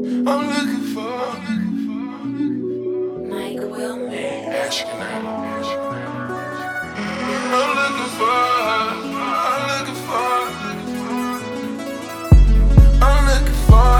I'm looking for Mike Wilmer. astronaut. I'm looking for, I'm looking for, I'm looking for,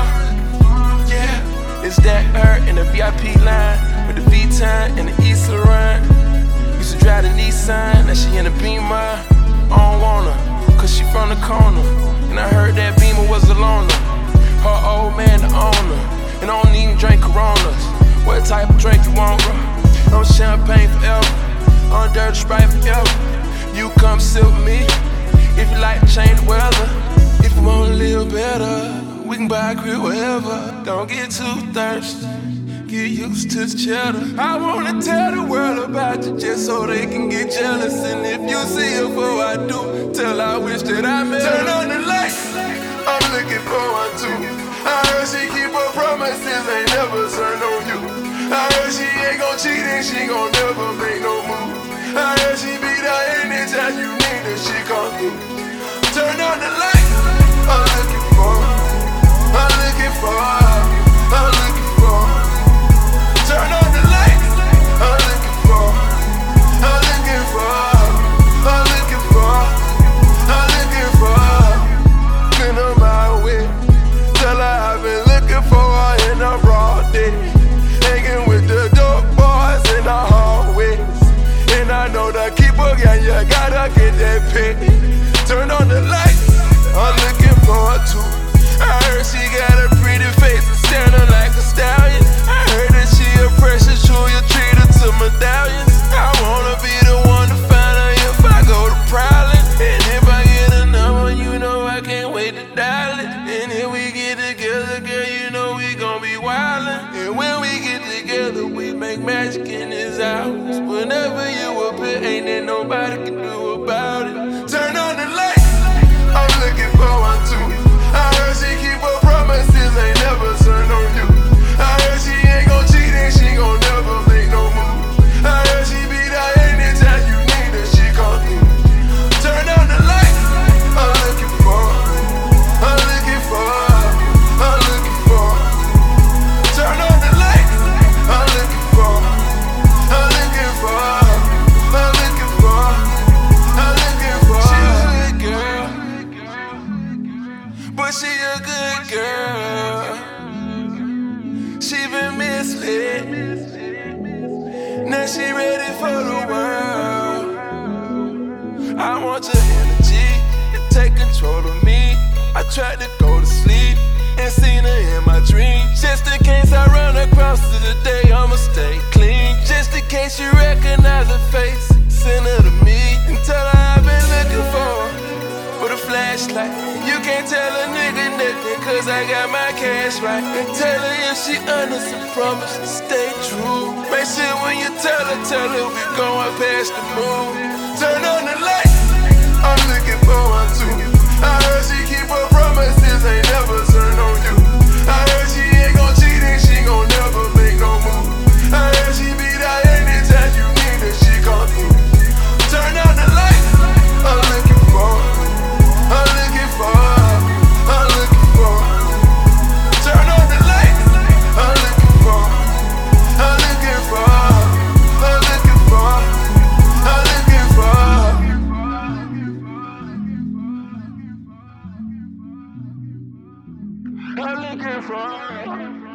yeah. It's that her in the VIP line with the V-Time and the East Laurent. Used to drive the Nissan, now she in the Beamer. I don't want her, cause she from the corner. And I heard that Beamer was a loner. Her old man the owner, and I don't even drink Coronas. What type of drink you want, bro? No champagne forever, on dirty Sprite forever. You come sit with me, if you like to change the weather. If you wanna live better, we can buy a crib wherever. Don't get too thirsty, get used to the cheddar. I wanna tell the world about you just so they can get jealous. And if you see her before I do, tell her I wish that I met her. Turn on the lights, I'm looking for one too. I heard she keep her promises, ain't never turn on you. I heard she ain't gon' cheat and she gon' never make no move. I heard she be there anytime you need her, she come through. Turn on the lights, I'm looking for, I'm looking for, I'm looking for. Turn on the lights, I'm looking for, I'm looking for, I'm looking for, I'm looking for. Been on my way, tell her I've been looking for her in a raw day. Hanging with the dope boys in the hallways. And I know the keeper, yeah, you gotta get that pay. Turn on the lights, I'm looking for her too. I heard she got a pretty face and standing like a stallion. I heard that she a precious jewel, you treat her to medallions. I wanna be the one to find her if I go to Prowling. And if I get a number, you know I can't wait to dial it. And if we get together, girl, you know we gon' be wildin'. And when we get together, we make magic in this house. Whenever you appear, ain't there nobody can do about it. Turn on the lights, I'm looking for one too. I heard she keep her promises, ain't never turn on you. I heard she ain't gon' cheat and she gon' never make no move. I heard she be there anytime you need her, she come through. Turn on the lights, I'm looking for, I'm looking for, I'm looking for. Turn on the lights, I'm looking for, I'm looking for, I'm looking for, I'm looking for. She a good girl, but she a good girl. She been misled, now she ready for the world. I want your energy to take control of me. I tried to go to sleep and seen her in my dreams. Just in case I run across her today, I'ma stay clean. Just in case you recognize her face, send her to me and tell her I've been looking for her with a flashlight. You can't tell a nigga nothing, cause I got my cash right. And tell her if she honest and promise to stay true. Make sure when you tell her we going past the moon. Turn on the lights, I'm looking for one too. I heard she keep her promises, ain't never turn on you. I heard she ain't gon' cheat and she gon' never make no move. I heard she be there anytime you need her, she come through. Turn on the lights, I'm looking for, I'm looking for, I'm looking for. Turn on the lights, I'm looking for, I'm looking for, I'm looking for, I'm looking for. I'm looking for.